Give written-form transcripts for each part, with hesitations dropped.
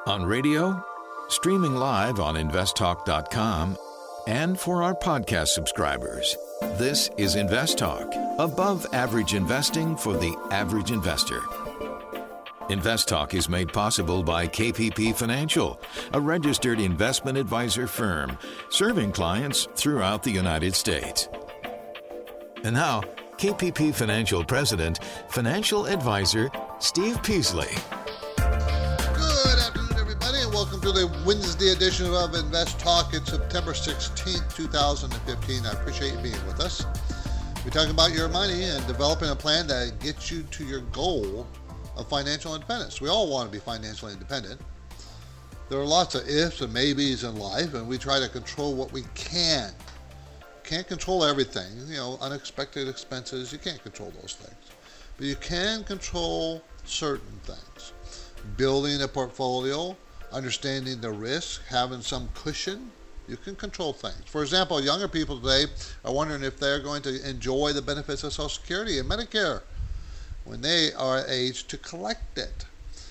On radio, streaming live on investtalk.com, and for our podcast subscribers. This is Invest Talk, above average investing for the average investor. Invest Talk is made possible by KPP Financial, a registered investment advisor firm serving clients throughout the United States. And now, KPP Financial President, Financial Advisor, Steve Peasley. Good afternoon, everybody, and welcome to the Wednesday edition of Invest Talk. It's September 16th, 2015. I appreciate you being with us. We're talking about your money and developing a plan that gets you to your goal of financial independence. We all want to be financially independent. There are lots of ifs and maybes in life, and we try to control what we can. Can't control everything. Unexpected expenses, you can't control those things. But you can control certain things. Building a portfolio, understanding the risk, having some cushion, you can control things. For example, younger people today are wondering if they're going to enjoy the benefits of Social Security and Medicare when they are at age to collect it.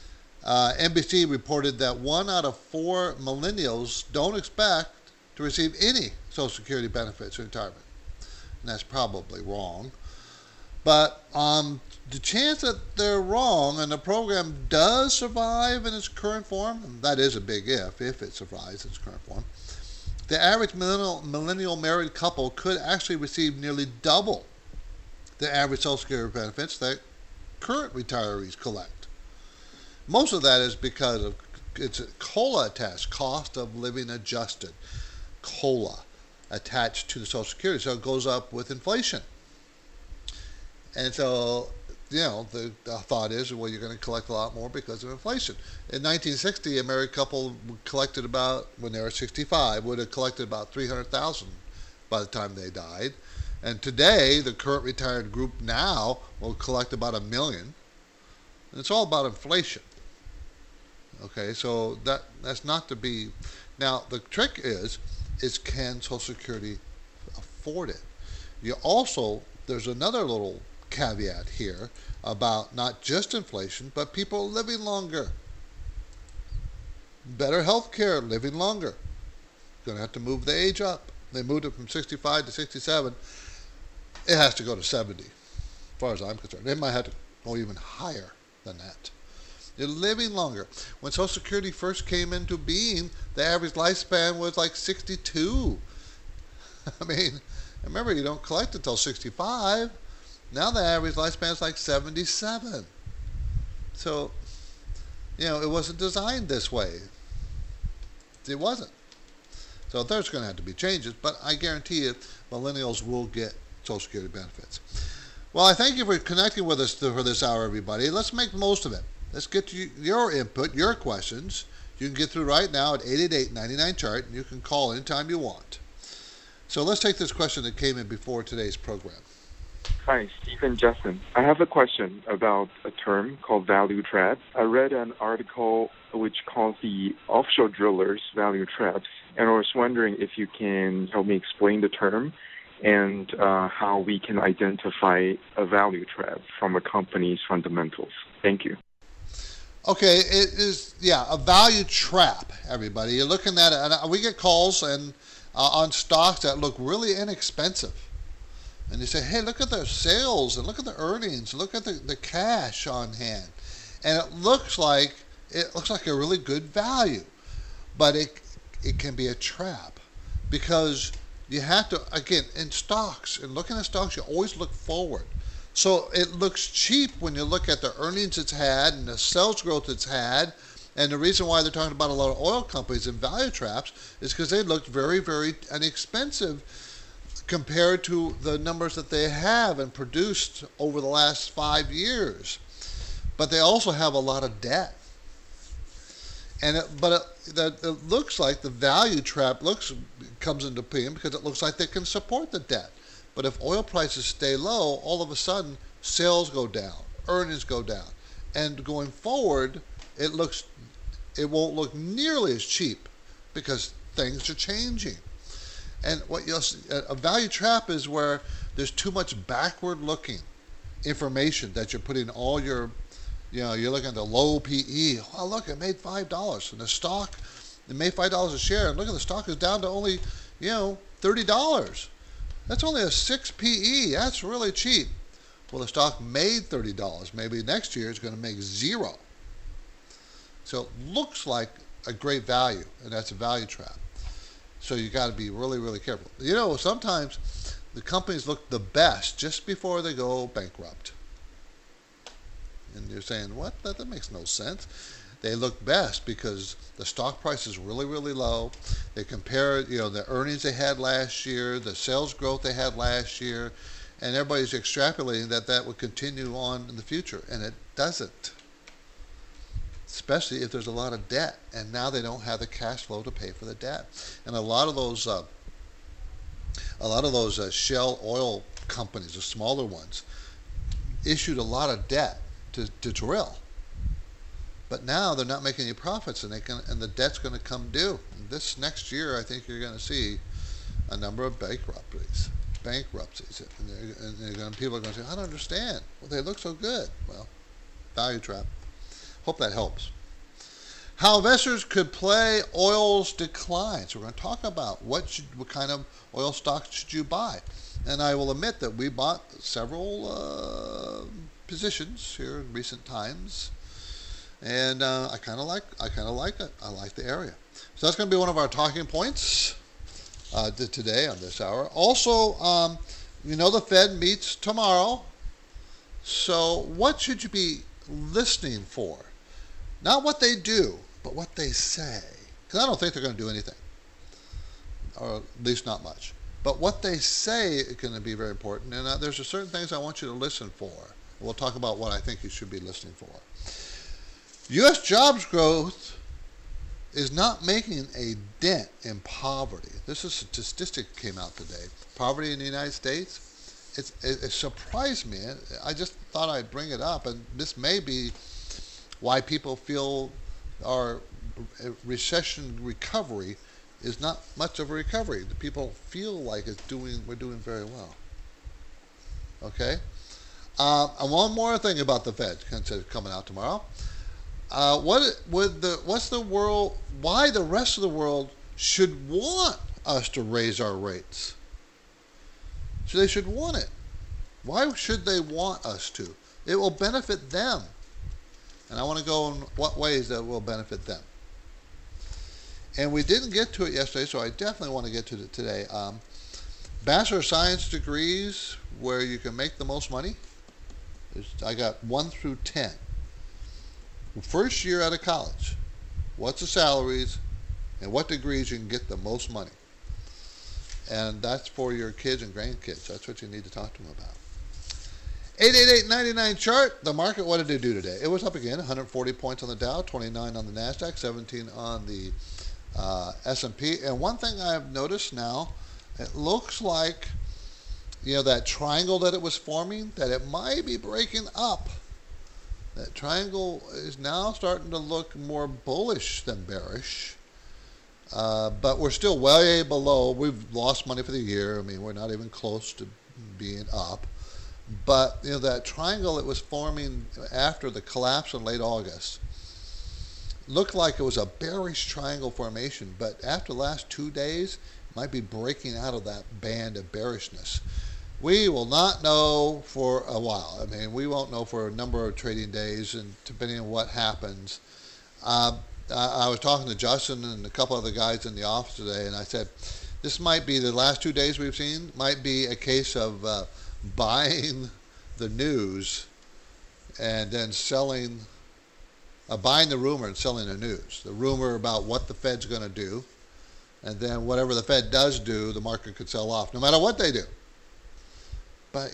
NBC reported that 1 out of 4 millennials don't expect to receive any Social Security benefits in retirement. And that's probably wrong. But the chance that they're wrong and the program does survive in its current form, and that is a big if it survives in its current form, the average millennial married couple could actually receive nearly double the average Social Security benefits that current retirees collect. Most of that is because of it's a COLA attached, cost of living adjusted, COLA attached to the Social Security, so it goes up with inflation. And so, the thought is, well, you're going to collect a lot more because of inflation. In 1960, a married couple collected about, when they were 65, would have collected about $300,000 by the time they died. And today, the current retired group now will collect about $1 million. And it's all about inflation. Okay, so that's not to be. Now, the trick is can Social Security afford it? There's another little caveat here about not just inflation, but people living longer. Better health care, living longer. Going to have to move the age up. They moved it from 65 to 67. It has to go to 70, as far as I'm concerned. It might have to go even higher than that. You're living longer. When Social Security first came into being, the average lifespan was like 62. I mean, remember, you don't collect until 65. Now the average lifespan is like 77. So, it wasn't designed this way. It wasn't. So there's going to have to be changes, but I guarantee you millennials will get Social Security benefits. Well, I thank you for connecting with us for this hour, everybody. Let's make the most of it. Let's get to your input, your questions. You can get through right now at 888-99-CHART, and you can call anytime you want. So let's take this question that came in before today's program. Hi, Stephen Justin. I have a question about a term called value trap. I read an article which calls the offshore drillers value traps, and I was wondering if you can help me explain the term and how we can identify a value trap from a company's fundamentals. Thank you. Okay, it is, a value trap, everybody. You're looking at it, and we get calls on stocks that look really inexpensive. And you say, hey, look at their sales, and look at the earnings, look at the cash on hand. And it looks like a really good value. But it can be a trap, because you have to, again, in stocks, and looking at stocks, you always look forward. So it looks cheap when you look at the earnings it's had and the sales growth it's had. And the reason why they're talking about a lot of oil companies and value traps is because they looked very, very inexpensive compared to the numbers that they have and produced over the last 5 years. But they also have a lot of debt. And it looks like the value trap comes into being because it looks like they can support the debt. But if oil prices stay low, all of a sudden sales go down, earnings go down, and going forward, it won't look nearly as cheap because things are changing. And what you'll see, a value trap is where there's too much backward-looking information that you're putting all your you're looking at the low PE. Oh, look, it made $5. And the stock, it made $5 a share. And look at the stock is down to only, $30. That's only a 6 PE. That's really cheap. Well, the stock made $30. Maybe next year it's going to make 0. So it looks like a great value, and that's a value trap. So you got to be really, really careful. Sometimes the companies look the best just before they go bankrupt. And you're saying, what? That makes no sense. They look best because the stock price is really, really low. They compare, the earnings they had last year, the sales growth they had last year, and everybody's extrapolating that would continue on in the future, and it doesn't. Especially if there's a lot of debt, and now they don't have the cash flow to pay for the debt. And a lot of those shale oil companies, the smaller ones, issued a lot of debt to drill. But now they're not making any profits, and the debt's going to come due. And this next year, I think you're going to see a number of bankruptcies, and people are going to say, I don't understand. Well, they look so good. Well, value trap. Hope that helps. How investors could play oil's decline. So we're going to talk about what kind of oil stocks should you buy. And I will admit that we bought several positions here in recent times. And I kind of like it. I like the area. So that's going to be one of our talking points today on this hour. Also, the Fed meets tomorrow. So what should you be listening for? Not what they do, but what they say. Because I don't think they're going to do anything. Or at least not much. But what they say is going to be very important. And there's certain things I want you to listen for. We'll talk about what I think you should be listening for. U.S. jobs growth is not making a dent in poverty. This is a statistic that came out today. Poverty in the United States, it surprised me. I just thought I'd bring it up, and this may be why people feel our recession recovery is not much of a recovery. The people feel like we're doing very well. Okay? And one more thing about the Fed coming out tomorrow. Why the rest of the world should want us to raise our rates? So they should want it. Why should they want us to? It will benefit them. And I want to go in what ways that will benefit them. And we didn't get to it yesterday, so I definitely want to get to it today. Bachelor of Science degrees where you can make the most money. I got 1 through 10. First year out of college, what's the salaries and what degrees you can get the most money. And that's for your kids and grandkids. That's what you need to talk to them about. 888-99 chart. The market, what did it do today? It was up again, 140 points on the Dow, 29 on the NASDAQ, 17 on the S&P. And one thing I've noticed now, it looks like, that triangle that it was forming, that it might be breaking up. That triangle is now starting to look more bullish than bearish. But we're still way below. We've lost money for the year. I mean, we're not even close to being up. But, that triangle that was forming after the collapse in late August looked like it was a bearish triangle formation. But after the last 2 days, it might be breaking out of that band of bearishness. We will not know for a while. I mean, we won't know for a number of trading days, and depending on what happens. I was talking to Justin and a couple other guys in the office today, and I said, this might be the last 2 days we've seen, might be a case of buying the news and then buying the rumor and selling the news. The rumor about what the Fed's going to do, and then whatever the Fed does do, the market could sell off, no matter what they do. But,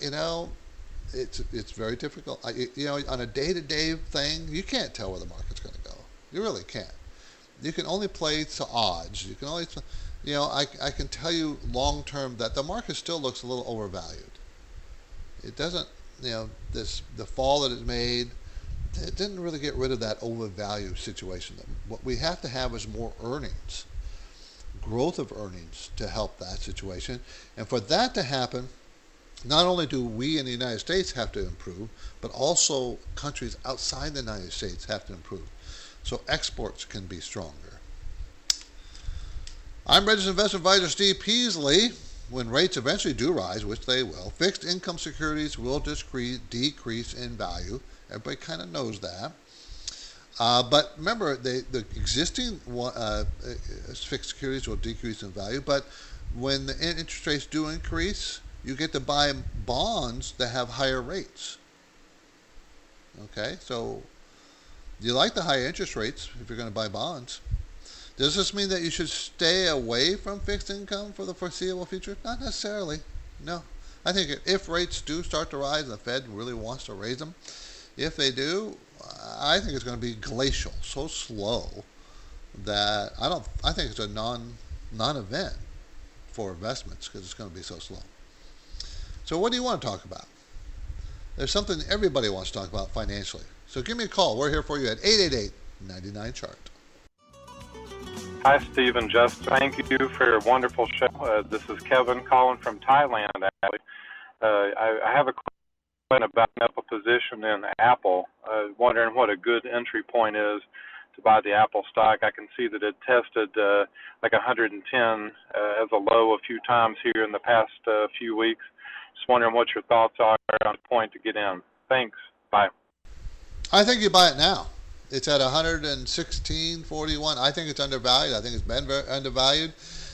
it's very difficult. On a day-to-day thing, you can't tell where the market's going to go. You really can't. You can only play to odds. You can only, I can tell you long-term that the market still looks a little overvalued. It doesn't, the fall that it made, it didn't really get rid of that overvalued situation. What we have to have is more earnings, growth of earnings to help that situation. And for that to happen, not only do we in the United States have to improve, but also countries outside the United States have to improve. So exports can be stronger. I'm registered investment advisor Steve Peasley. When rates eventually do rise, which they will, fixed income securities will decrease in value. Everybody kind of knows that. But remember, the existing fixed securities will decrease in value, but when the interest rates do increase, you get to buy bonds that have higher rates. Okay, so you like the higher interest rates if you're going to buy bonds. Does this mean that you should stay away from fixed income for the foreseeable future? Not necessarily. No. I think if rates do start to rise and the Fed really wants to raise them, if they do, I think it's going to be glacial, so slow that I think it's a non-event for investments because it's going to be so slow. So what do you want to talk about? There's something everybody wants to talk about financially. So give me a call. We're here for you at 888-99-CHART. Hi, Steve and Justin. Thank you for your wonderful show. This is Kevin calling from Thailand, actually. I have a question about a position in Apple. Wondering what a good entry point is to buy the Apple stock. I can see that it tested like 110 as a low a few times here in the past few weeks. Just wondering what your thoughts are on the point to get in. Thanks. Bye. I think you buy it now. It's at 116.41. I think it's undervalued. I think it's been very undervalued.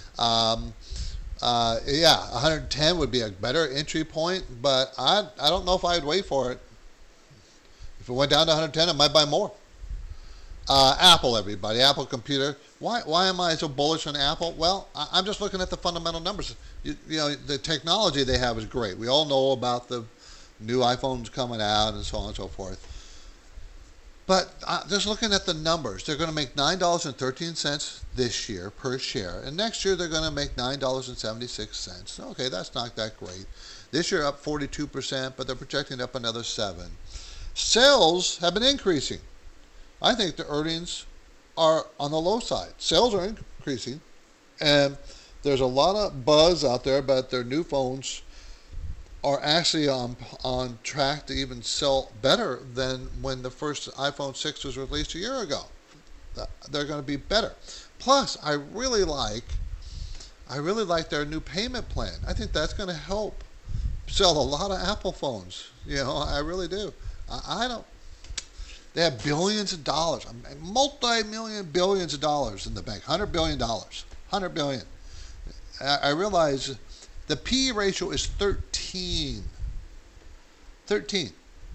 110 would be a better entry point, but I don't know if I'd wait for it. If it went down to 110, I might buy more. Apple, everybody. Apple computer. Why am I so bullish on Apple? Well, I'm just looking at the fundamental numbers. You know, the technology they have is great. We all know about the new iPhones coming out and so on and so forth. But just looking at the numbers, they're going to make $9.13 this year per share. And next year, they're going to make $9.76. Okay, that's not that great. This year, up 42%, but they're projecting up another 7%. Sales have been increasing. I think the earnings are on the low side. Sales are increasing. And there's a lot of buzz out there about their new phones are actually on track to even sell better than when the first iPhone 6 was released a year ago. They're going to be better. Plus, I really like their new payment plan. I think that's going to help sell a lot of Apple phones. You know, I really do. They have billions of dollars, multi-million billions of dollars in the bank, $100 billion. $100 billion. I realize the P/E ratio is 13. 13.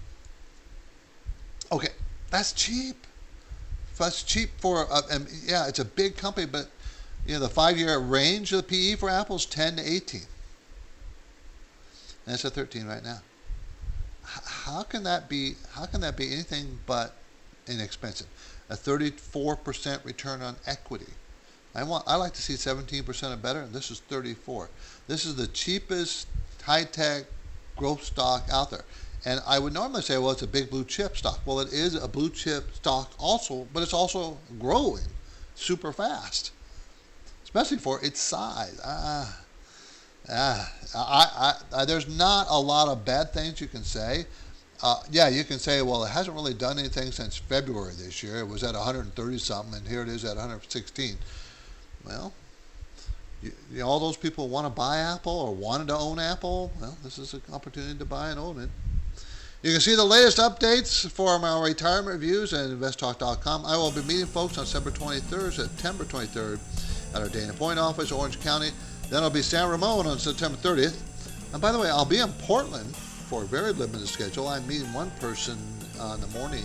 Okay, that's cheap. That's cheap for, it's a big company, but you know the 5-year range of the P/E for Apple is 10 to 18. And it's at 13 right now. How can that be anything but inexpensive? A 34% return on equity. I like to see 17% or better, and this is 34. This is the cheapest high-tech growth stock out there. And I would normally say, well, it's a big blue chip stock. Well, it is a blue chip stock also, but it's also growing super fast, especially for its size. There's not a lot of bad things you can say. You can say, well, it hasn't really done anything since February this year. It was at 130-something, and here it is at 116. Well, all those people want to buy Apple or wanted to own Apple, well, this is an opportunity to buy and own it. You can see the latest updates for our retirement reviews at investtalk.com. I will be meeting folks on September 23rd at our Dana Point office, Orange County. Then I'll be San Ramon on September 30th. And by the way, I'll be in Portland for a very limited schedule. I'm meeting one person in the morning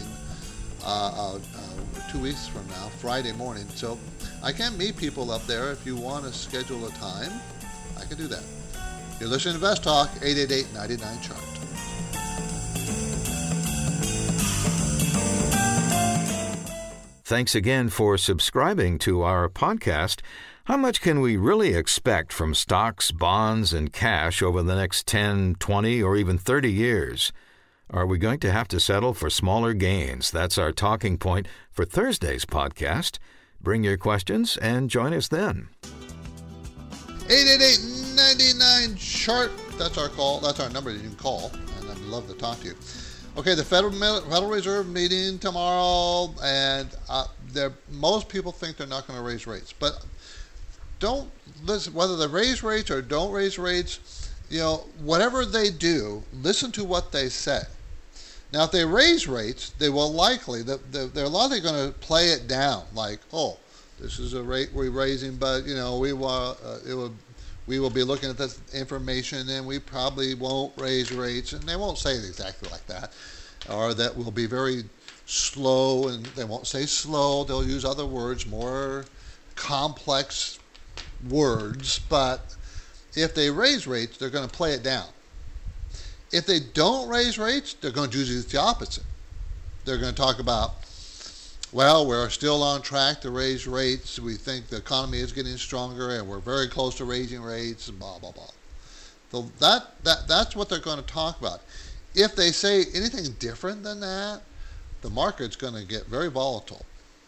2 weeks from now, Friday morning. So I can meet people up there. If you want to schedule a time, I can do that. You're listening to Invest Talk, 888-99-CHART. Thanks again for subscribing to our podcast. How much can we really expect from stocks, bonds, and cash over the next 10, 20, or even 30 years? Are we going to have to settle for smaller gains? That's our talking point for Thursday's podcast. Bring your questions and join us then. 888-99-CHART. that's our call. That's our number that you can call, and I'd love to talk to you. Okay, the Federal Reserve meeting tomorrow, and most people think they're not going to raise rates, but don't listen. Whether they raise rates or don't raise rates, whatever they do, listen to what they say. Now, if they raise rates, they will likely they're likely going to play it down, like, oh, this is a rate we're raising, but we will be looking at this information, and we probably won't raise rates, and they won't say it exactly like that, or that will be very slow, and they won't say slow. They'll use other words, more complex words, but if they raise rates, they're going to play it down. If they don't raise rates, they're going to do the opposite. They're going to talk about, well, we're still on track to raise rates. We think the economy is getting stronger, and we're very close to raising rates, and blah, blah, blah. So that's what they're going to talk about. If they say anything different than that, the market's going to get very volatile.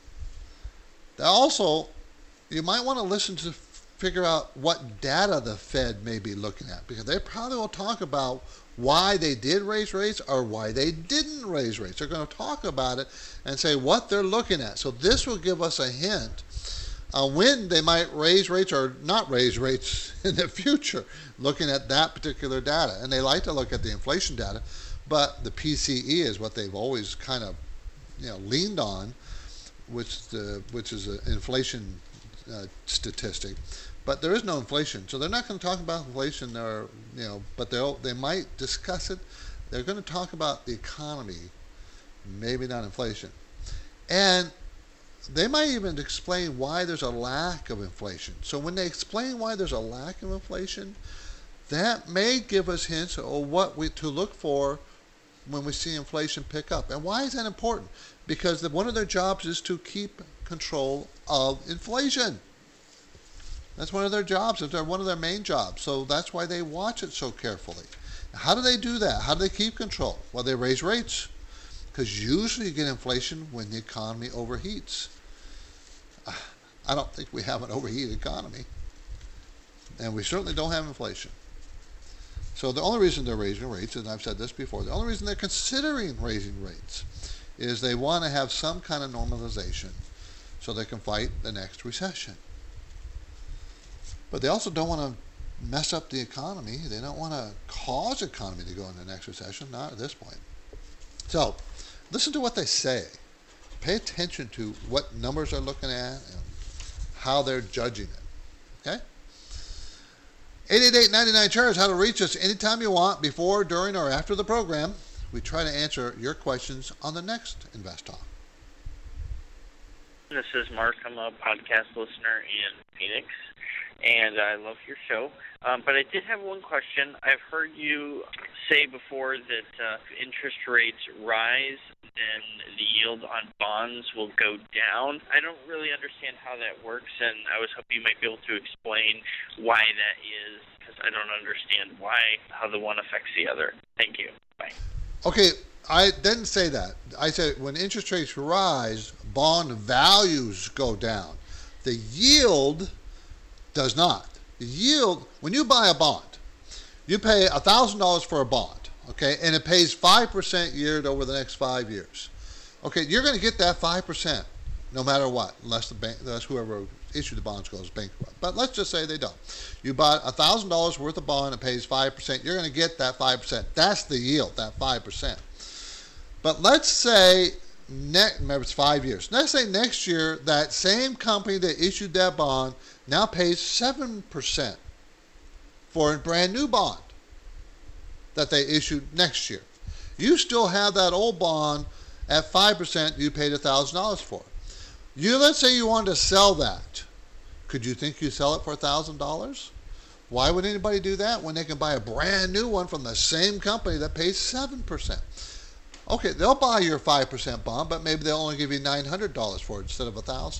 Also, you might want to listen to figure out what data the Fed may be looking at, because they probably will talk about why they did raise rates or why they didn't raise rates. They're going to talk about it and say what they're looking at. So this will give us a hint on when they might raise rates or not raise rates in the future, looking at that particular data. And they like to look at the inflation data, but the PCE is what they've always kind of leaned on, which is an inflation statistic. But there is no inflation, so they're not going to talk about inflation, but they might discuss it. They're going to talk about the economy, maybe not inflation. And they might even explain why there's a lack of inflation. So when they explain why there's a lack of inflation, that may give us hints of what to look for when we see inflation pick up. And why is that important? Because one of their jobs is to keep control of inflation. That's one of their jobs. It's one of their main jobs. So that's why they watch it so carefully. How do they do that? How do they keep control? Well, they raise rates. Because usually you get inflation when the economy overheats. I don't think we have an overheated economy. And we certainly don't have inflation. So the only reason they're raising rates, and I've said this before, the only reason they're considering raising rates is they want to have some kind of normalization so they can fight the next recession. But they also don't want to mess up the economy. They don't want to cause the economy to go into the next recession, not at this point. So listen to what they say. Pay attention to what numbers they're looking at and how they're judging it. Okay? 888-99-CHART is how to reach us anytime you want, before, during, or after the program. We try to answer your questions on the next Invest Talk. This is Mark. I'm a podcast listener in Phoenix, and I love your show. But I did have one question. I've heard you say before that if interest rates rise, then the yield on bonds will go down. I don't really understand how that works, and I was hoping you might be able to explain why that is, because I don't understand how the one affects the other. Thank you. Bye. Okay, I didn't say that. I said when interest rates rise, bond values go down. The yield does not. The yield, when you buy a bond, you pay $1,000 for a bond, okay, and it pays 5% yield over the next 5 years. Okay, you're going to get that 5% no matter what, unless whoever issued the bonds goes bankrupt. But let's just say they don't. You bought $1,000 worth of bond, it pays 5%. You're going to get that 5%. That's the yield, that 5%. But let's say, remember it's 5 years. Let's say next year that same company that issued that bond now pays 7% for a brand new bond that they issued next year. You still have that old bond at 5% you paid $1,000 for. Let's say you wanted to sell that. Could you think you'd sell it for $1,000? Why would anybody do that when they can buy a brand new one from the same company that pays 7%? Okay, they'll buy your 5% bond, but maybe they'll only give you $900 for it instead of $1,000.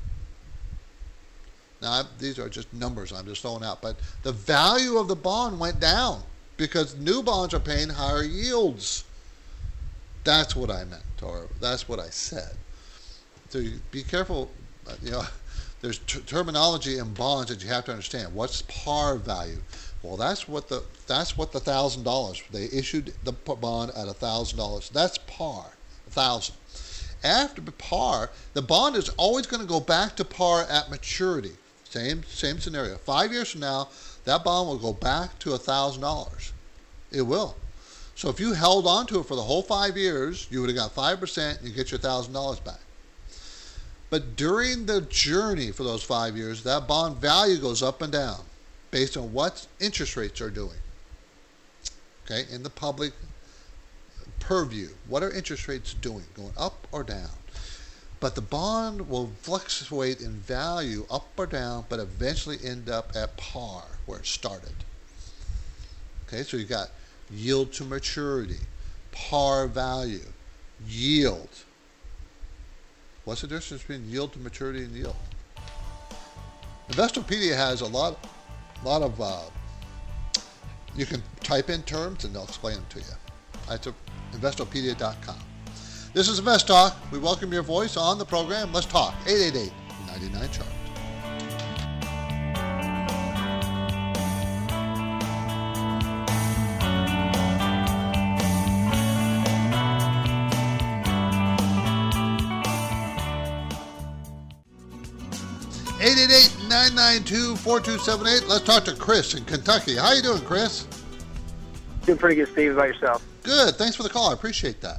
Now, these are just numbers I'm just throwing out, but the value of the bond went down because new bonds are paying higher yields. That's what I meant, or that's what I said. So be careful, there's terminology in bonds that you have to understand. What's par value? Well, that's what the $1,000. They issued the bond at $1,000. That's par, 1,000. After par, the bond is always going to go back to par at maturity. Same scenario. 5 years from now, that bond will go back to $1,000. It will. So if you held on to it for the whole 5 years, you would have got 5%. You get your $1,000 back. But during the journey for those 5 years, that bond value goes up and down based on what interest rates are doing. Okay, in the public purview, what are interest rates doing? Going up or down? But the bond will fluctuate in value up or down, but eventually end up at par where it started. Okay, so you got yield to maturity, par value, yield. What's the difference between yield to maturity and yield? Investopedia has a lot of you can type in terms and they'll explain them to you. That's Investopedia.com. This is Invest Talk. We welcome your voice on the program. Let's talk. 888-99-CHART. (888) 992-4278. Let's talk to Chris in Kentucky. How you doing, Chris? Doing pretty good, Steve. About yourself? Good. Thanks for the call. I appreciate that.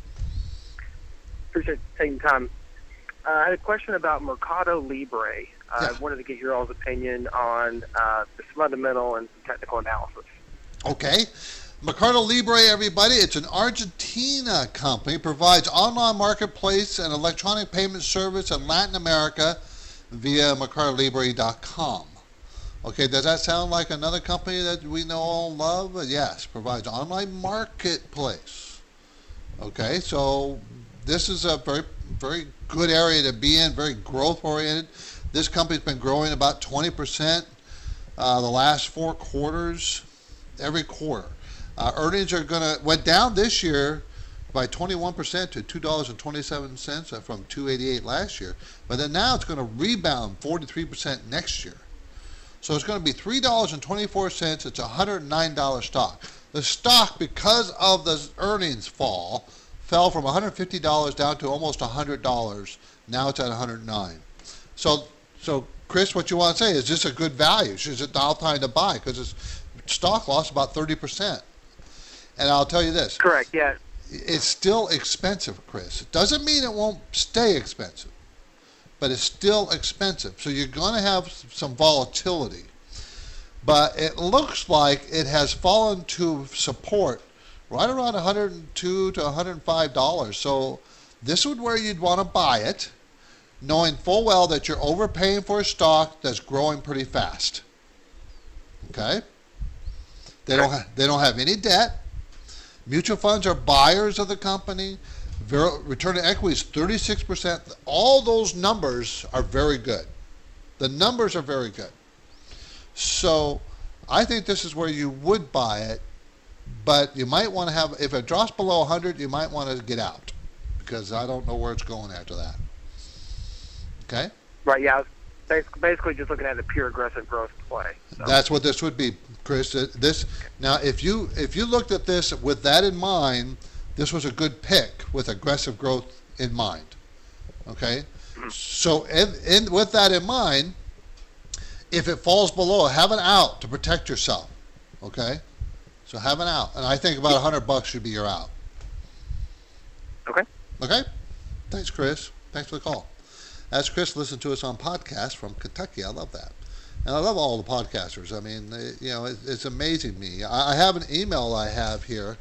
Appreciate taking time. I had a question about Mercado Libre. I wanted to get your all's opinion on the fundamental and technical analysis. Okay. Mercado Libre, everybody, it's an Argentina company, provides online marketplace and electronic payment service in Latin America via MercadoLibre.com. Okay, does that sound like another company that we know and love? Yes, provides online marketplace. Okay, so this is a very, very good area to be in, very growth-oriented. This company's been growing about 20% the last 4 quarters, every quarter. Earnings went down this year by 21% to $2.27 from $2.88 last year. But then now it's going to rebound 43% next year. So it's going to be $3.24. It's a $109 stock. The stock, because of the earnings fall, fell from $150 down to almost $100. Now it's at $109. So Chris, what you want to say, is this a good value? Is it now time to buy? Because its stock lost about 30%. And I'll tell you this. Correct, yeah. It's still expensive, Chris. It doesn't mean it won't stay expensive, but it's still expensive. So you're going to have some volatility. But it looks like it has fallen to support right around $102 to $105. So this is where you'd want to buy it, knowing full well that you're overpaying for a stock that's growing pretty fast. Okay? They don't have any debt. Mutual funds are buyers of the company. Return to equity is 36%. All those numbers are very good. The numbers are very good. So I think this is where you would buy it, but you might want to have, if it drops below 100, you might want to get out because I don't know where it's going after that. Okay? Right, yeah. Basically just looking at a pure aggressive growth play. So. That's what this would be, Chris. Now, if you looked at this with that in mind, this was a good pick with aggressive growth in mind. Okay? So with that in mind, if it falls below, have an out to protect yourself. Okay? So have an out. And I think about $100 should be your out. Okay. Okay? Thanks, Chris. Thanks for the call. As Chris listened to us on podcast from Kentucky. I love that. And I love all the podcasters. I mean, it's amazing to me. I have an email I have here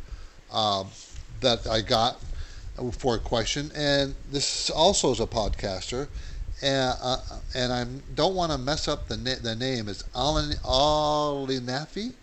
that I got for a question, and this also is a podcaster, and I don't want to mess up the name. It's Alinefi,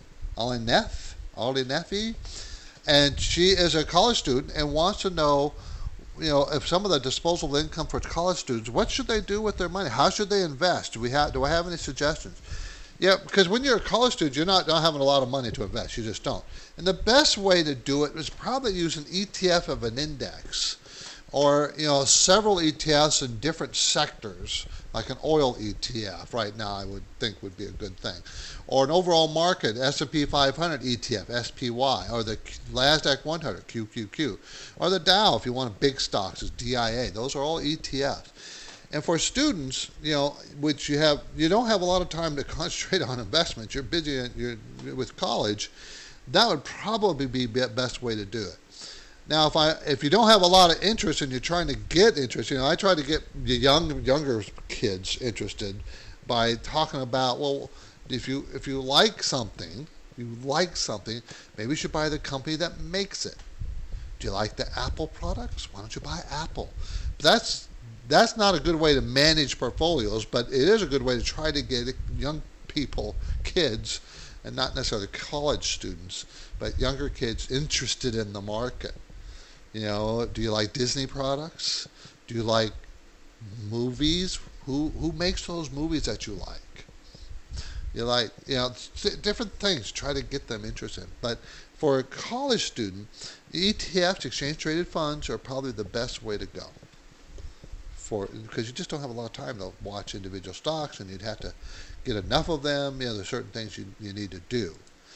and she is a college student and wants to know, if some of the disposable income for college students, what should they do with their money? How should they invest? Do I have any suggestions? Yeah, because when you're a college student, you're not having a lot of money to invest. You just don't. And the best way to do it is probably use an ETF of an index, or several ETFs in different sectors, like an oil ETF right now I would think would be a good thing, or an overall market S&P 500 ETF SPY, or the Nasdaq 100 QQQ, or the Dow if you want big stocks is DIA. Those are all ETFs. And for students, which you don't have a lot of time to concentrate on investments, you're busy with college, that would probably be the best way to do it. Now, if you don't have a lot of interest and you're trying to get interest, I try to get the younger kids interested by talking about, well, if you like something, maybe you should buy the company that makes it. Do you like the Apple products? Why don't you buy Apple? That's not a good way to manage portfolios, but it is a good way to try to get young people, kids, and not necessarily college students, but younger kids interested in the market. Do you like Disney products? Do you like movies? Who makes those movies that you like? You like, different things. Try to get them interested. But for a college student, ETFs, exchange traded funds, are probably the best way to go. Because you just don't have a lot of time to watch individual stocks, and you'd have to get enough of them. There's certain things you need to do.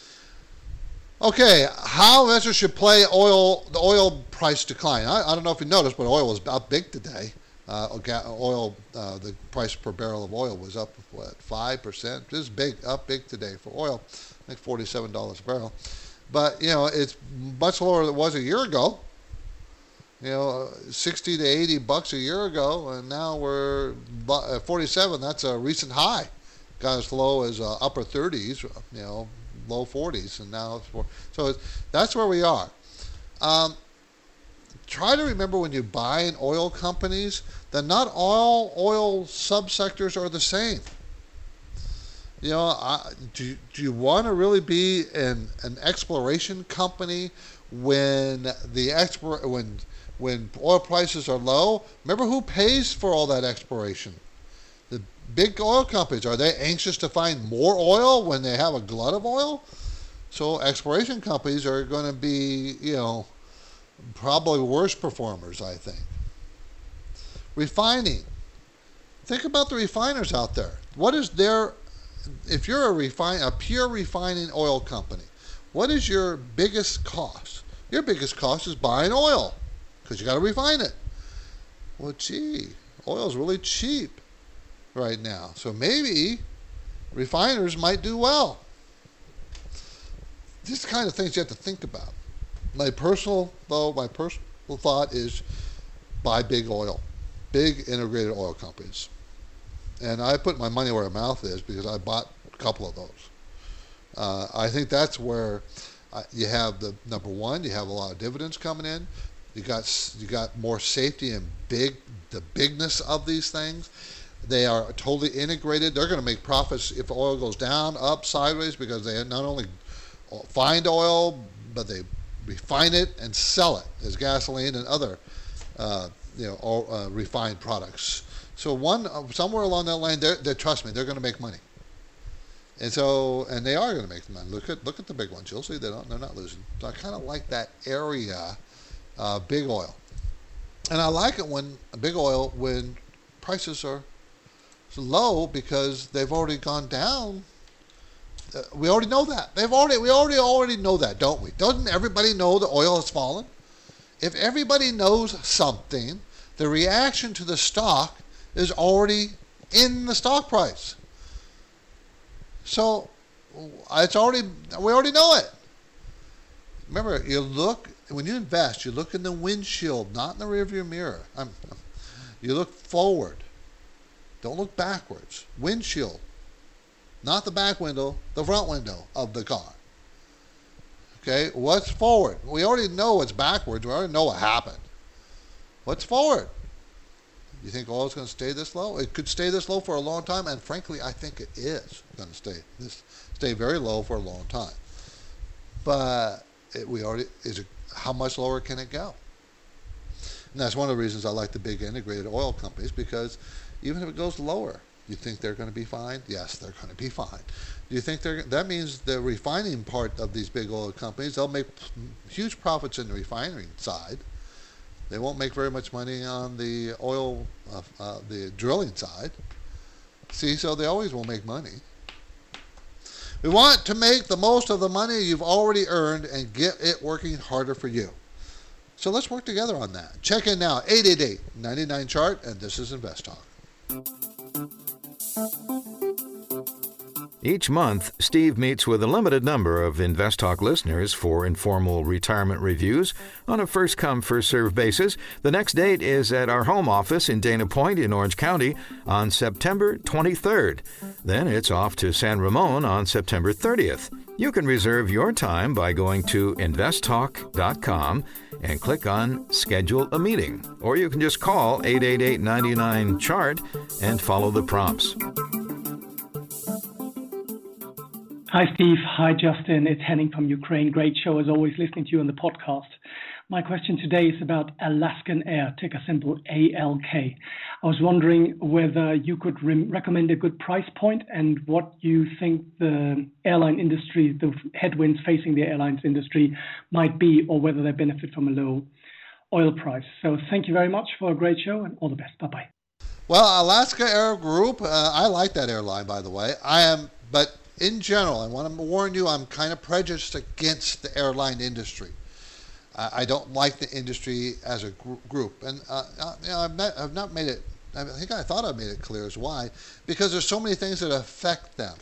Okay, how investors should play the oil price decline. I don't know if you noticed, but oil was up big today. The price per barrel of oil was up, 5%? This is up big today for oil. I think $47 a barrel. But, it's much lower than it was a year ago. 60 to 80 bucks a year ago, and now we're at 47. That's a recent high. Got as low as upper 30s, low 40s, and now that's where we are. Try to remember when you buy in oil companies that not all oil subsectors are the same. Do you want to really be an exploration company when oil prices are low? Remember who pays for all that exploration? The big oil companies. Are they anxious to find more oil when they have a glut of oil? So exploration companies are going to be, probably worse performers, I think. Refining. Think about the refiners out there. If you're a pure refining oil company, what is your biggest cost? Your biggest cost is buying oil, because you got to refine it. Well, oil's really cheap right now. So maybe refiners might do well. These kind of things you have to think about. My personal thought is buy big integrated oil companies. And I put my money where my mouth is because I bought a couple of those. I think that's where you have the number one. You have a lot of dividends coming in. You got more safety and the bigness of these things. They are totally integrated. They're going to make profits if oil goes down, up, sideways, because they not only find oil, but they refine it and sell it as gasoline and other refined products. So somewhere along that line, trust me, they're going to make money. And they are going to make money. Look at the big ones. You'll see they're not losing. So I kind of like that area, big oil, and I like it when prices are low because they've already gone down. We already know that. We already know that, don't we? Doesn't everybody know the oil has fallen? If everybody knows something, the reaction to the stock is already in the stock price. So we already know it. Remember, when you invest, you look in the windshield, not in the rearview mirror. You look forward. Don't look backwards. Windshield. Not the back window, the front window of the car. Okay, what's forward? We already know what's backwards. We already know what happened. What's forward? You think oil is going to stay this low? It could stay this low for a long time, and frankly, I think it is going to stay very low for a long time. But how much lower can it go? And that's one of the reasons I like the big integrated oil companies, because even if it goes lower, you think they're going to be fine? Yes, they're going to be fine. Do you think that means the refining part of these big oil companies, they'll make huge profits in the refining side, They won't make very much money on the oil, the drilling side. See, so they always will make money. We want to make the most of the money you've already earned and get it working harder for you. So let's work together on that. Check in now, 888-99-CHART, and this is Invest Talk. Each month, Steve meets with a limited number of Invest Talk listeners for informal retirement reviews on a first-come, first-served basis. The next date is at our home office in Dana Point in Orange County on September 23rd. Then it's off to San Ramon on September 30th. You can reserve your time by going to investtalk.com and click on Schedule a Meeting. Or you can just call 888-99-CHART and follow the prompts. Hi, Steve. Hi, Justin. It's Henning from Ukraine. Great show, as always, listening to you on the podcast. My question today is about Alaskan Air, ticker symbol ALK. I was wondering whether you could recommend a good price point and what you think the airline industry, the headwinds facing the airlines industry might be, or whether they benefit from a low oil price. So thank you very much for a great show and all the best. Bye-bye. Well, Alaska Air Group, I like that airline, by the way. But in general, I want to warn you, I'm kind of prejudiced against the airline industry. I don't like the industry as a group. And I've not made it, I thought I made it clear as why. Because there's so many things that affect them.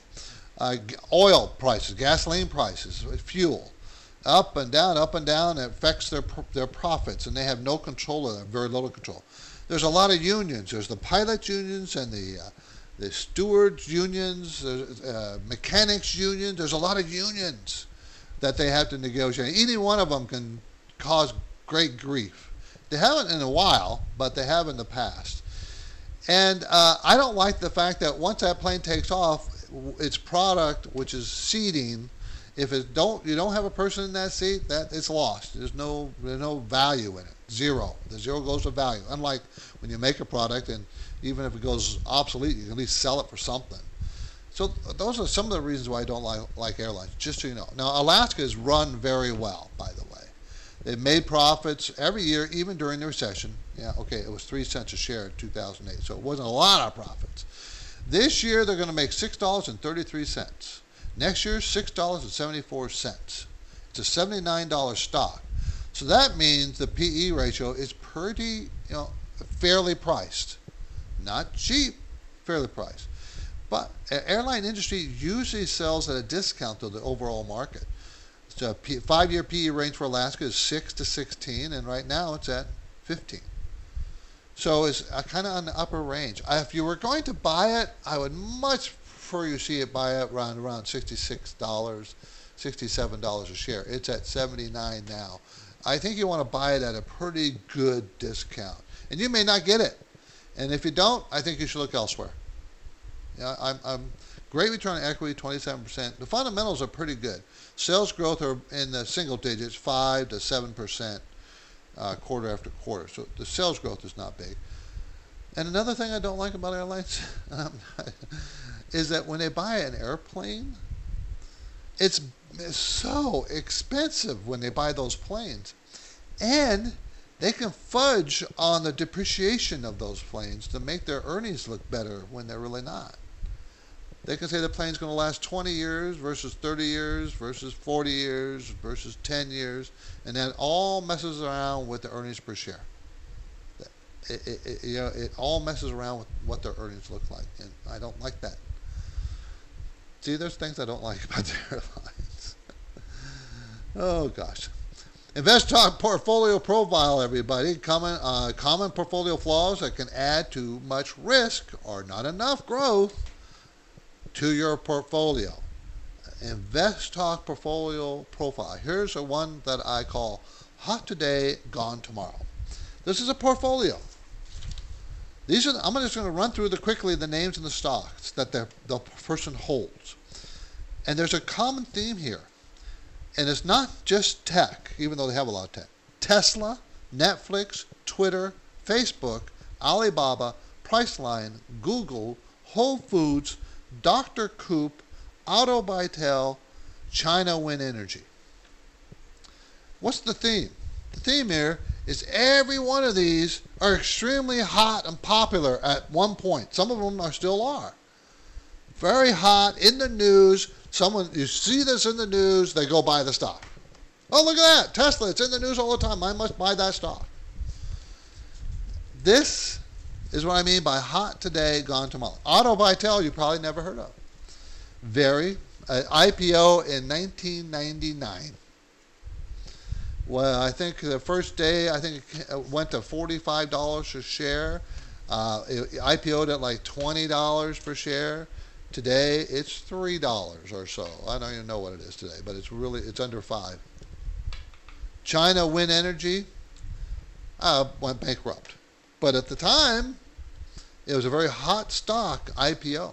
Oil prices, gasoline prices, fuel. Up and down, it affects their profits. And they have no control of that, very little control. There's a lot of unions. There's the pilot unions and the stewards unions, mechanics unions. There's a lot of unions that they have to negotiate. Any one of them can cause great grief. They haven't in a while, but they have in the past. And I don't like the fact that once that plane takes off, its product, which is seating, if you don't have a person in that seat, that it's lost. There's no value in it. Zero. The zero goes to value. Unlike when you make a product and even if it goes obsolete, you can at least sell it for something. So those are some of the reasons why I don't like airlines, just so you know. Now, Alaska is run very well, by the way. They've made profits every year, even during the recession. Yeah, okay, it was 3 cents a share in 2008, so it wasn't a lot of profits. This year, they're going to make $6.33. Next year, $6.74. It's a $79 stock. So that means the PE ratio is pretty, fairly priced. Not cheap, fairly priced. But airline industry usually sells at a discount to the overall market. So 5-year PE range for Alaska is 6 to 16, and right now it's at 15. So it's kind of on the upper range. If you were going to buy it, I would much prefer you see it buy it around $66, $67 a share. It's at $79 now. I think you want to buy it at a pretty good discount. And you may not get it. And if you don't, I think you should look elsewhere. I'm great return on equity, 27%. The fundamentals are pretty good. Sales growth are in the single digits, 5 to 7% quarter after quarter. So the sales growth is not big. And another thing I don't like about airlines is that when they buy an airplane, it's so expensive when they buy those planes. And they can fudge on the depreciation of those planes to make their earnings look better when they're really not. They can say the plane's going to last 20 years versus 30 years versus 40 years versus 10 years, and that all messes around with the earnings per share. It all messes around with what their earnings look like, and I don't like that. See, there's things I don't like about the airlines. Oh, gosh. Invest Talk Portfolio Profile, everybody. Common portfolio flaws that can add too much risk or not enough growth to your portfolio. Invest Talk Portfolio Profile. Here's the one that I call Hot Today, Gone Tomorrow. This is a portfolio. I'm just going to run through quickly the names and the stocks that the person holds. And there's a common theme here. And it's not just tech, even though they have a lot of tech. Tesla, Netflix, Twitter, Facebook, Alibaba, Priceline, Google, Whole Foods, Dr. Coop, Auto Vital, China Wind Energy. What's the theme? The theme here is every one of these are extremely hot and popular at one point. Some of them still are. Very hot, in the news. You see this in the news, they go buy the stock. Oh, look at that, Tesla, it's in the news all the time. I must buy that stock. This is what I mean by hot today, gone tomorrow. Auto Vital, you probably never heard of. IPO in 1999. Well, I think the first day, it went to $45 a share. It IPO'd at like $20 per share. Today, it's $3 or so. I don't even know what it is today, but it's under $5. China Wind Energy went bankrupt. But at the time, it was a very hot stock IPO.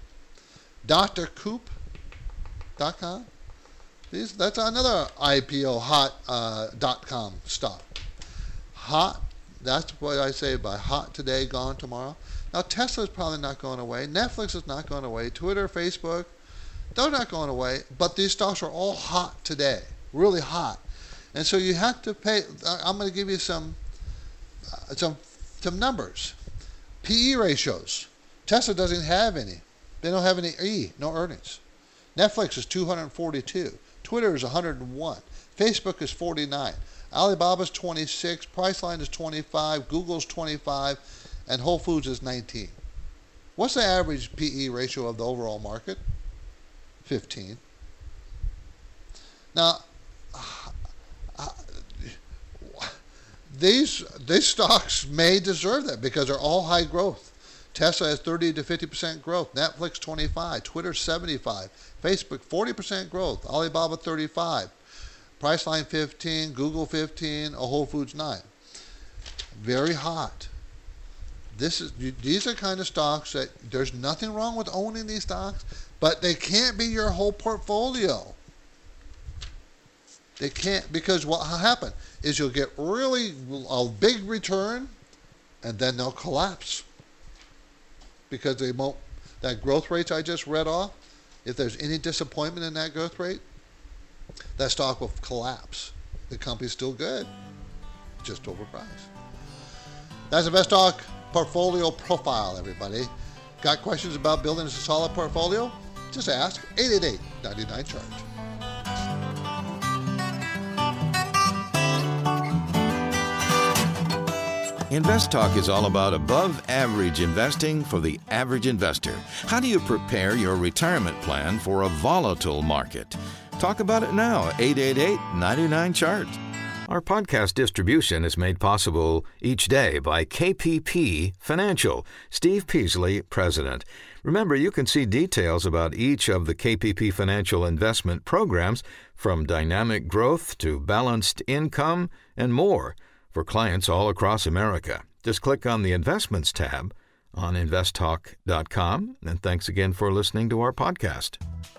DrCoop.com. That's another IPO hot .com stock. Hot, that's what I say by hot today, gone tomorrow. Now Tesla's probably not going away. Netflix is not going away. Twitter, Facebook, they're not going away. But these stocks are all hot today, really hot. And so you have to pay. I'm going to give you some numbers. PE ratios. Tesla doesn't have any. They don't have any E, no earnings. Netflix is 242. Twitter is 101. Facebook is 49. Alibaba's 26. Priceline is 25. Google's 25. And Whole Foods is 19. What's the average PE ratio of the overall market? 15. Now, these stocks may deserve that because they're all high growth. Tesla has 30 to 50% growth. Netflix 25. Twitter 75. Facebook 40% growth. Alibaba 35. Priceline 15. Google 15. Whole Foods 9. Very hot. These are kind of stocks that there's nothing wrong with owning these stocks, but they can't be your whole portfolio. They can't, because what will happen is you'll get really a big return and then they'll collapse because they won't. That growth rate I just read off, if there's any disappointment in that growth rate, that stock will collapse. The company's still good, just overpriced. That's InvestTalk Portfolio Profile, everybody. Got questions about building a solid portfolio? Just ask 888-99-CHART. InvestTalk is all about above-average investing for the average investor. How do you prepare your retirement plan for a volatile market? Talk about it now, 888-99-CHART. Our podcast distribution is made possible each day by KPP Financial. Steve Peasley, President. Remember, you can see details about each of the KPP Financial investment programs, from dynamic growth to balanced income and more, for clients all across America. Just click on the Investments tab on investtalk.com. And thanks again for listening to our podcast.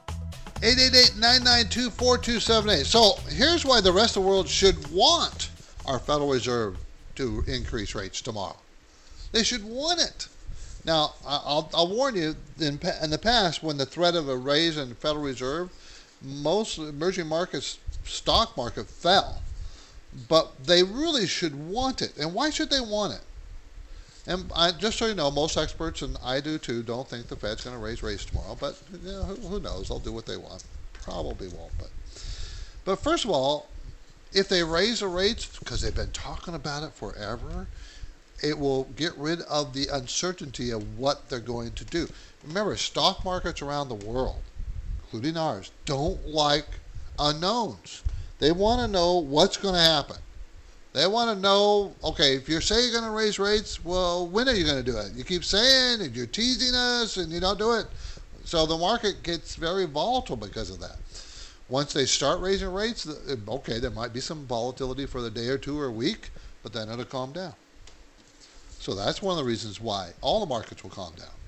888-992-4278. So here's why the rest of the world should want our Federal Reserve to increase rates tomorrow. They should want it. Now, I'll warn you, in the past, when the threat of a raise in the Federal Reserve, most emerging markets, stock market fell. But they really should want it. And why should they want it? And just so you know, most experts, and I do too, don't think the Fed's going to raise rates tomorrow. But who knows? They'll do what they want. Probably won't. But first of all, if they raise the rates, because they've been talking about it forever, it will get rid of the uncertainty of what they're going to do. Remember, stock markets around the world, including ours, don't like unknowns. They want to know what's going to happen. They want to know, okay, if you say you're going to raise rates, well, when are you going to do it? You keep saying, and you're teasing us, and you don't do it. So the market gets very volatile because of that. Once they start raising rates, okay, there might be some volatility for the day or two or a week, but then it'll calm down. So that's one of the reasons why all the markets will calm down.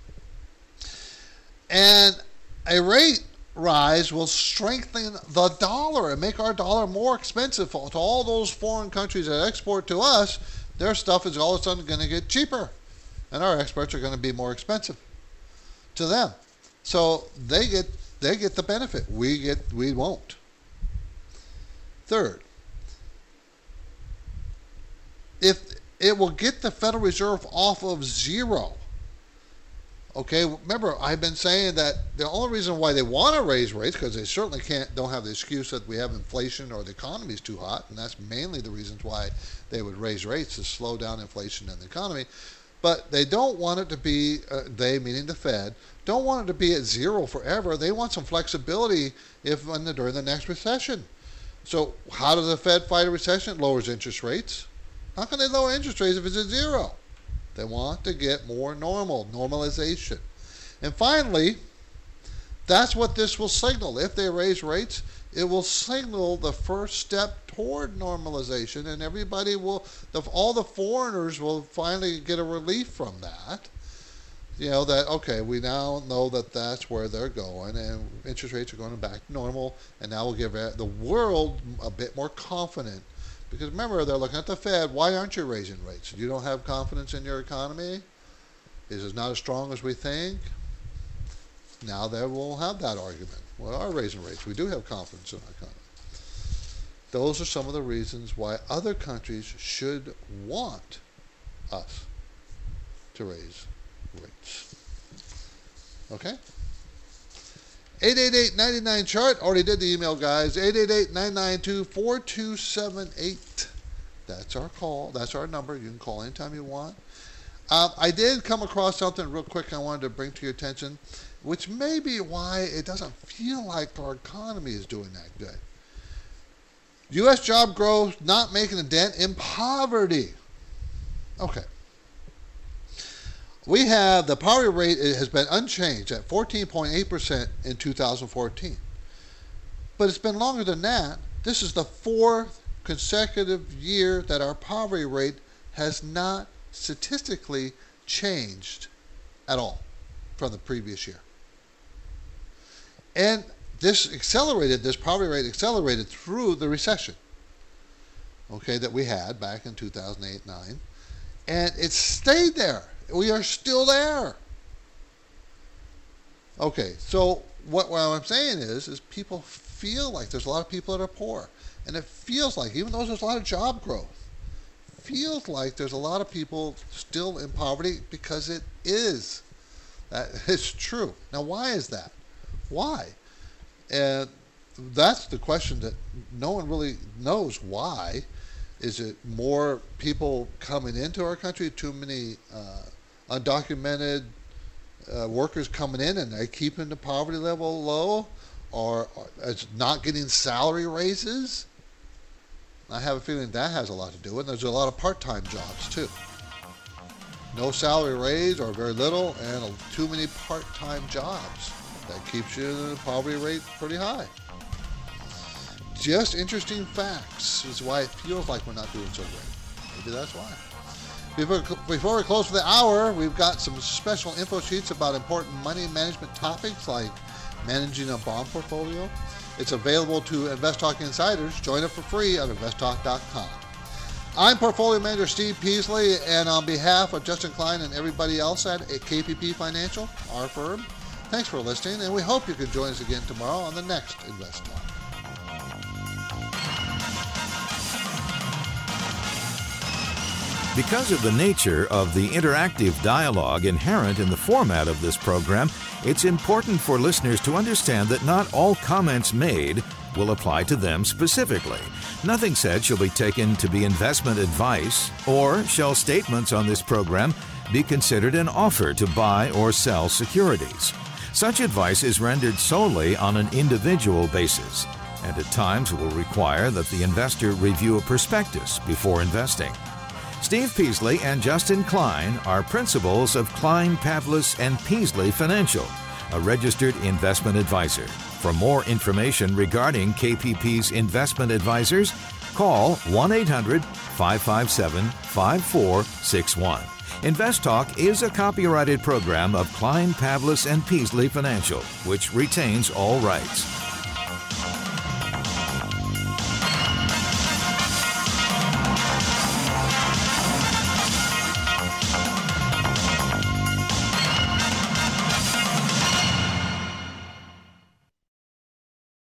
And a rate rise will strengthen the dollar and make our dollar more expensive to all those foreign countries that export to us. Their stuff is all of a sudden going to get cheaper, and our exports are going to be more expensive to them. So they get the benefit. We won't. Third, if it will get the Federal Reserve off of zero. Okay, remember, I've been saying that the only reason why they want to raise rates, because they certainly don't have the excuse that we have inflation or the economy is too hot, and that's mainly the reasons why they would raise rates, to slow down inflation in the economy. But they don't want it to be, they meaning the Fed, don't want it to be at zero forever. They want some flexibility during the next recession. So how does the Fed fight a recession? It lowers interest rates. How can they lower interest rates if it's at zero? They want to get more normalization. And finally, that's what this will signal. If they raise rates, it will signal the first step toward normalization, and everybody will, all the foreigners will finally get a relief from that. That, okay, we now know that that's where they're going, and interest rates are going back to normal, and that will give the world a bit more confident. Because remember, they're looking at the Fed. Why aren't you raising rates? You don't have confidence in your economy? Is it not as strong as we think? Now they will have that argument. We are raising rates. We do have confidence in our economy. Those are some of the reasons why other countries should want us to raise rates. Okay? 888-99-CHART. Already did the email, guys. 888-992-4278. That's our call. That's our number. You can call anytime you want. I did come across something real quick I wanted to bring to your attention, which may be why it doesn't feel like our economy is doing that good. U.S. job growth not making a dent in poverty. Okay. We have the poverty rate has been unchanged at 14.8% in 2014. But it's been longer than that. This is the fourth consecutive year that our poverty rate has not statistically changed at all from the previous year. And this poverty rate accelerated through the recession, okay, that we had back in 2008-9. And it stayed there. We are still there. Okay, so what I'm saying is people feel like there's a lot of people that are poor. And it feels like, even though there's a lot of job growth, feels like there's a lot of people still in poverty, because it is. That is true. Now, why is that? Why? And that's the question that no one really knows why. Is it more people coming into our country, too many undocumented workers coming in and they're keeping the poverty level low, or it's not getting salary raises? I have a feeling that has a lot to do with it. There's a lot of part-time jobs too. No salary raise or very little, and too many part-time jobs. That keeps the poverty rate pretty high. Just interesting facts is why it feels like we're not doing so great. Maybe that's why. Before we close for the hour, we've got some special info sheets about important money management topics like managing a bond portfolio. It's available to InvestTalk insiders. Join up for free at InvestTalk.com. I'm Portfolio Manager Steve Peasley, and on behalf of Justin Klein and everybody else at KPP Financial, our firm, thanks for listening, and we hope you can join us again tomorrow on the next Invest Talk. Because of the nature of the interactive dialogue inherent in the format of this program, it's important for listeners to understand that not all comments made will apply to them specifically. Nothing said shall be taken to be investment advice, or shall statements on this program be considered an offer to buy or sell securities. Such advice is rendered solely on an individual basis, and at times will require that the investor review a prospectus before investing. Steve Peasley and Justin Klein are principals of Klein, Pavlis & Peasley Financial, a registered investment advisor. For more information regarding KPP's investment advisors, call 1-800-557-5461. Invest Talk is a copyrighted program of Klein, Pavlis & Peasley Financial, which retains all rights.